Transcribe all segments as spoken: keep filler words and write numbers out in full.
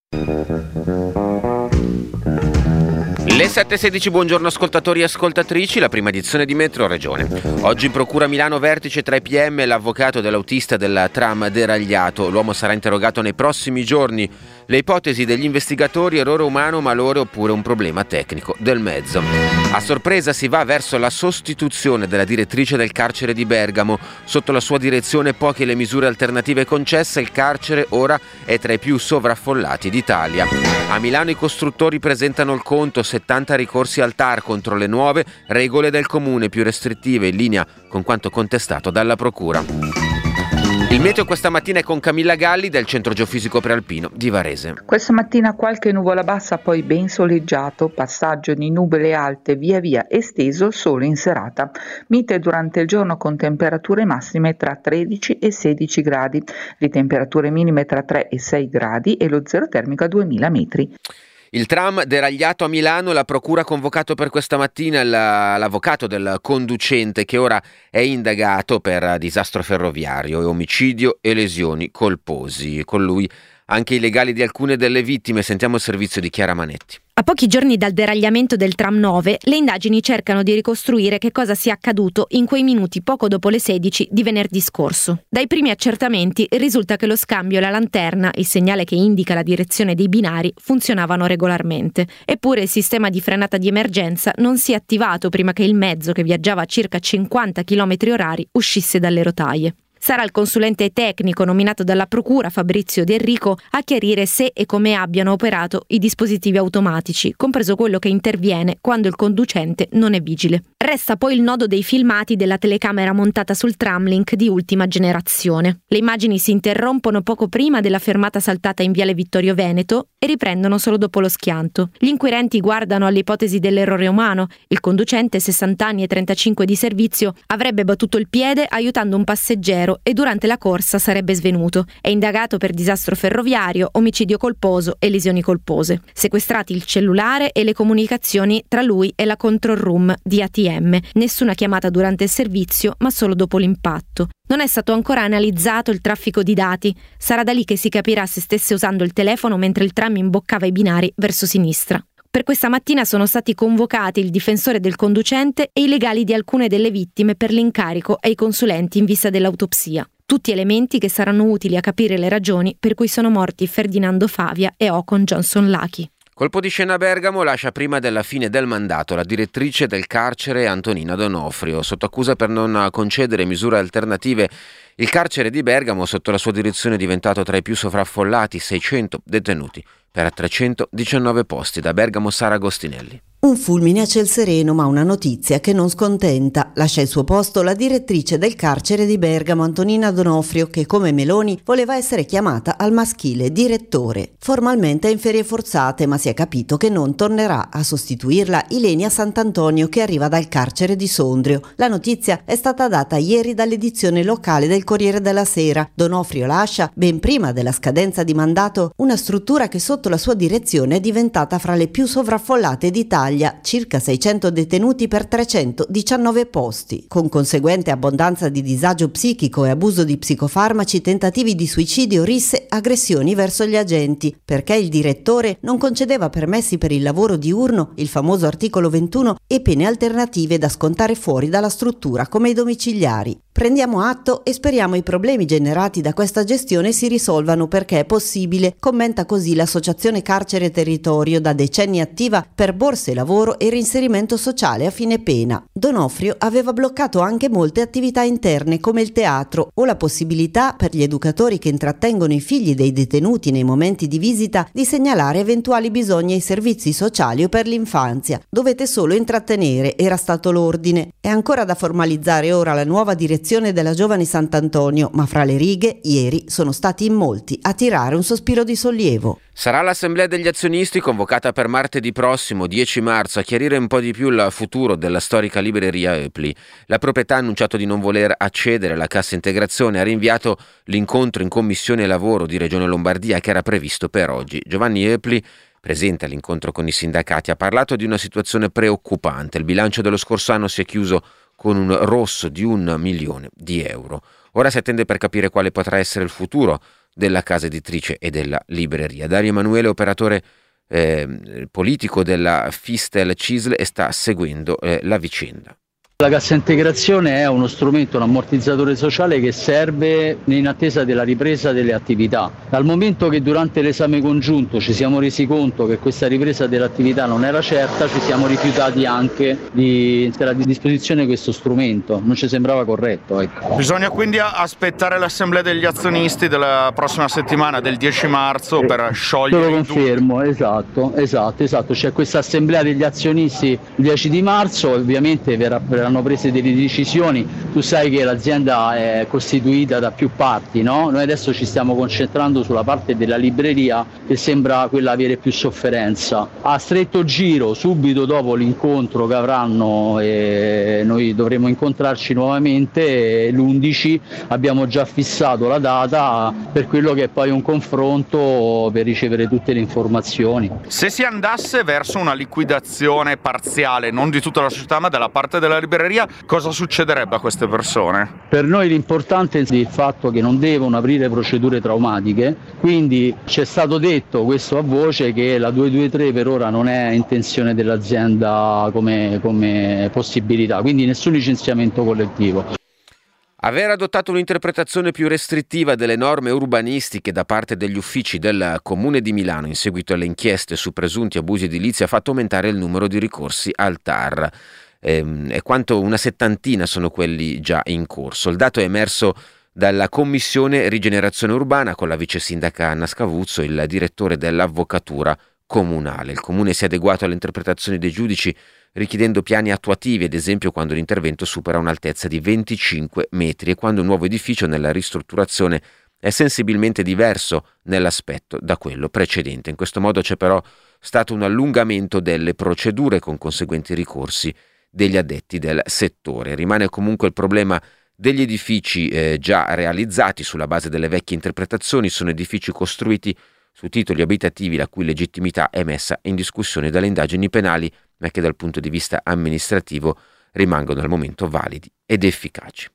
Le sette e sedici, buongiorno ascoltatori e ascoltatrici, la prima edizione di Metro Regione. Oggi in Procura Milano vertice tra i P M e l'avvocato dell'autista del tram deragliato. L'uomo sarà interrogato nei prossimi giorni. Le ipotesi degli investigatori: errore umano, malore oppure un problema tecnico del mezzo. A sorpresa si va verso la sostituzione della direttrice del carcere di Bergamo. Sotto la sua direzione, poche le misure alternative concesse, il carcere ora è tra i più sovraffollati d'Italia. A Milano i costruttori presentano il conto, settanta ricorsi al T A R contro le nuove regole del comune, più restrittive, in linea con quanto contestato dalla procura. Il meteo questa mattina è con Camilla Galli del Centro Geofisico Prealpino di Varese. Questa mattina qualche nuvola bassa, poi ben soleggiato, passaggio di nuvole alte via via esteso solo in serata. Mite durante il giorno con temperature massime tra tredici e sedici gradi, le temperature minime tra tre e sei gradi e lo zero termico a duemila metri. Il tram deragliato a Milano, la procura ha convocato per questa mattina la, l'avvocato del conducente, che ora è indagato per disastro ferroviario e omicidio e lesioni colposi. Con lui anche i legali di alcune delle vittime. Sentiamo il servizio di Chiara Manetti. A pochi giorni dal deragliamento del tram nove, le indagini cercano di ricostruire che cosa sia accaduto in quei minuti poco dopo le sedici di venerdì scorso. Dai primi accertamenti risulta che lo scambio e la lanterna, il segnale che indica la direzione dei binari, funzionavano regolarmente. Eppure il sistema di frenata di emergenza non si è attivato prima che il mezzo, che viaggiava a circa cinquanta chilometri orari, uscisse dalle rotaie. Sarà il consulente tecnico nominato dalla procura, Fabrizio De Enrico, a chiarire se e come abbiano operato i dispositivi automatici, compreso quello che interviene quando il conducente non è vigile. Resta poi il nodo dei filmati della telecamera montata sul tramlink di ultima generazione. Le immagini si interrompono poco prima della fermata saltata in Viale Vittorio Veneto e riprendono solo dopo lo schianto. Gli inquirenti guardano all'ipotesi dell'errore umano. Il conducente, sessanta anni e trentacinque di servizio, avrebbe battuto il piede aiutando un passeggero e durante la corsa sarebbe svenuto. È indagato per disastro ferroviario, omicidio colposo e lesioni colpose. Sequestrati il cellulare e le comunicazioni tra lui e la control room di A T M. Nessuna chiamata durante il servizio, ma solo dopo l'impatto. Non è stato ancora analizzato il traffico di dati. Sarà da lì che si capirà se stesse usando il telefono mentre il tram imboccava i binari verso sinistra. Per questa mattina sono stati convocati il difensore del conducente e i legali di alcune delle vittime per l'incarico ai consulenti in vista dell'autopsia. Tutti elementi che saranno utili a capire le ragioni per cui sono morti Ferdinando Favia e Ocon Johnson Lucky. Colpo di scena a Bergamo lascia prima della fine del mandato la direttrice del carcere Antonina D'Onofrio. Sotto accusa per non concedere misure alternative, il carcere di Bergamo sotto la sua direzione è diventato tra i più sovraffollati, seicento detenuti per trecentodiciannove posti. Da Bergamo Sara Agostinelli. Un fulmine a ciel sereno, ma una notizia che non scontenta. Lascia il suo posto la direttrice del carcere di Bergamo, Antonina D'Onofrio, che come Meloni voleva essere chiamata al maschile direttore. Formalmente è in ferie forzate, ma si è capito che non tornerà. A sostituirla Ilenia Sant'Antonio, che arriva dal carcere di Sondrio. La notizia è stata data ieri dall'edizione locale del Corriere della Sera. D'Onofrio lascia, ben prima della scadenza di mandato, una struttura che sotto la sua direzione è diventata fra le più sovraffollate d'Italia, circa seicento detenuti per trecentodiciannove posti, con conseguente abbondanza di disagio psichico e abuso di psicofarmaci, tentativi di suicidio, risse, aggressioni verso gli agenti, perché il direttore non concedeva permessi per il lavoro diurno, il famoso articolo ventuno, e pene alternative da scontare fuori dalla struttura come i domiciliari. Prendiamo atto e speriamo i problemi generati da questa gestione si risolvano, perché è possibile, commenta così l'associazione Carcere Territorio, da decenni attiva per borse lavoro e reinserimento sociale a fine pena. D'Onofrio aveva bloccato anche molte attività interne come il teatro o la possibilità per gli educatori che intrattengono i figli dei detenuti nei momenti di visita di segnalare eventuali bisogni ai servizi sociali o per l'infanzia. Dovete solo intrattenere, era stato l'ordine. È ancora da formalizzare ora la nuova direzione della Giovani Sant'Antonio, ma fra le righe ieri sono stati in molti a tirare un sospiro di sollievo. Sarà l'assemblea degli azionisti convocata per martedì prossimo, dieci marzo, a chiarire un po' di più il futuro della storica libreria Epli. La proprietà ha annunciato di non voler accedere alla cassa integrazione, ha rinviato l'incontro in commissione lavoro di Regione Lombardia che era previsto per oggi. Giovanni Epli, presente all'incontro con i sindacati, ha parlato di una situazione preoccupante. Il bilancio dello scorso anno si è chiuso con un rosso di un milione di euro. Ora si attende per capire quale potrà essere il futuro della casa editrice e della libreria. Dario Emanuele, operatore eh, politico della Fistel Cisl, e sta seguendo eh, la vicenda. La cassa integrazione è uno strumento, un ammortizzatore sociale che serve in attesa della ripresa delle attività. Dal momento che durante l'esame congiunto ci siamo resi conto che questa ripresa dell'attività non era certa, ci siamo rifiutati anche di mettere a disposizione questo strumento, non ci sembrava corretto. Ecco. Bisogna quindi aspettare l'assemblea degli azionisti della prossima settimana, del dieci marzo, per sciogliere. Te lo confermo, esatto, esatto, esatto. C'è questa assemblea degli azionisti il dieci di marzo, ovviamente verrà, verrà hanno prese delle decisioni. Tu sai che l'azienda è costituita da più parti, no? Noi adesso ci stiamo concentrando sulla parte della libreria, che sembra quella avere più sofferenza. A stretto giro, subito dopo l'incontro che avranno, eh, noi dovremo incontrarci nuovamente l'undici, abbiamo già fissato la data per quello che è poi un confronto per ricevere tutte le informazioni. Se si andasse verso una liquidazione parziale, non di tutta la società ma della parte della libreria, cosa succederebbe a queste persone? Per noi l'importante è il fatto che non devono aprire procedure traumatiche, quindi c'è stato detto questo a voce che la duecentoventitré per ora non è intenzione dell'azienda come, come possibilità, quindi nessun licenziamento collettivo. Aver adottato un'interpretazione più restrittiva delle norme urbanistiche da parte degli uffici del Comune di Milano in seguito alle inchieste su presunti abusi edilizi ha fatto aumentare il numero di ricorsi al T A R. E quanto una settantina sono quelli già in corso. Il dato è emerso dalla Commissione Rigenerazione Urbana con la vice sindaca Anna Scavuzzo, il direttore dell'Avvocatura Comunale. Il Comune si è adeguato alle interpretazioni dei giudici richiedendo piani attuativi, ad esempio quando l'intervento supera un'altezza di venticinque metri e quando un nuovo edificio nella ristrutturazione è sensibilmente diverso nell'aspetto da quello precedente. In questo modo c'è però stato un allungamento delle procedure con conseguenti ricorsi degli addetti del settore. Rimane comunque il problema degli edifici eh, già realizzati sulla base delle vecchie interpretazioni. Sono edifici costruiti su titoli abitativi la cui legittimità è messa in discussione dalle indagini penali, ma che dal punto di vista amministrativo rimangono al momento validi ed efficaci.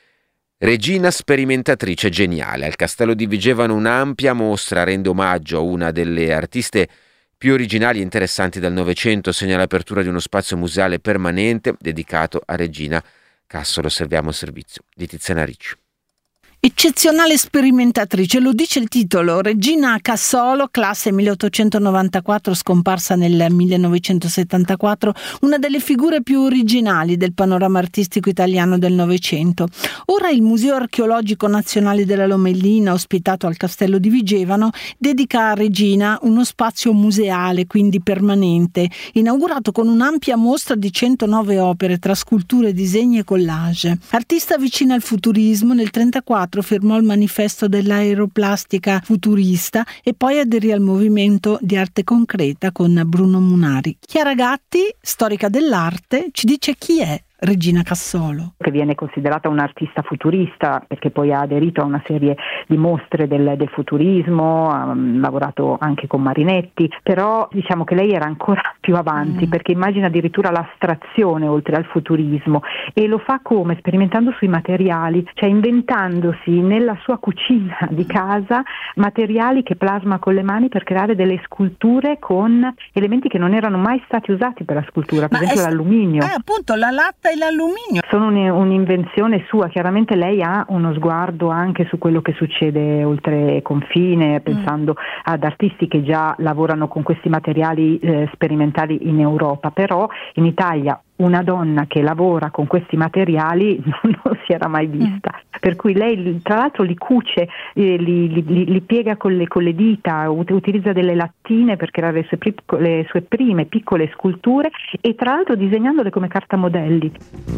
Regina sperimentatrice geniale. Al Castello di Vigevano un'ampia mostra rende omaggio a una delle artiste più originali e interessanti del Novecento, segna l'apertura di uno spazio museale permanente dedicato a Regina Cassolo. Serviamo il servizio di Tiziana Ricci. Eccezionale sperimentatrice, lo dice il titolo. Regina Cassolo, classe milleottocentonovantaquattro, scomparsa nel millenovecentosettantaquattro, una delle figure più originali del panorama artistico italiano del Novecento. Ora il Museo Archeologico Nazionale della Lomellina, ospitato al Castello di Vigevano, dedica a Regina uno spazio museale, quindi permanente, inaugurato con un'ampia mostra di centonove opere tra sculture, disegni e collage. Artista vicina al futurismo, nel trentaquattro firmò il manifesto dell'aeroplastica futurista e poi aderì al movimento di arte concreta con Bruno Munari. Chiara Gatti, storica dell'arte, ci dice chi è Regina Cassolo, che viene considerata un'artista futurista perché poi ha aderito a una serie di mostre del, del futurismo, ha lavorato anche con Marinetti, però diciamo che lei era ancora più avanti mm. perché immagina addirittura l'astrazione oltre al futurismo, e lo fa come? Sperimentando sui materiali, cioè inventandosi nella sua cucina di casa materiali che plasma con le mani per creare delle sculture con elementi che non erano mai stati usati per la scultura, per Ma esempio è, l'alluminio. Eh, appunto, la latta e l'alluminio. Sono un, un'invenzione sua, chiaramente lei ha uno sguardo anche su quello che succede oltre confine, pensando mm. ad artisti che già lavorano con questi materiali eh, sperimentali in Europa, però in Italia una donna che lavora con questi materiali non, non si era mai vista, mm. per cui lei tra l'altro li cuce, eh, li, li, li piega con le, con le dita, ut- utilizza delle lattine per creare le sue, pic- le sue prime piccole sculture e tra l'altro disegnandole come cartamodelli.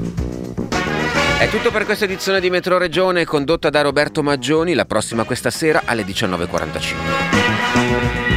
È tutto per questa edizione di Metro Regione, condotta da Roberto Maggioni. La prossima questa sera alle diciannove e quarantacinque.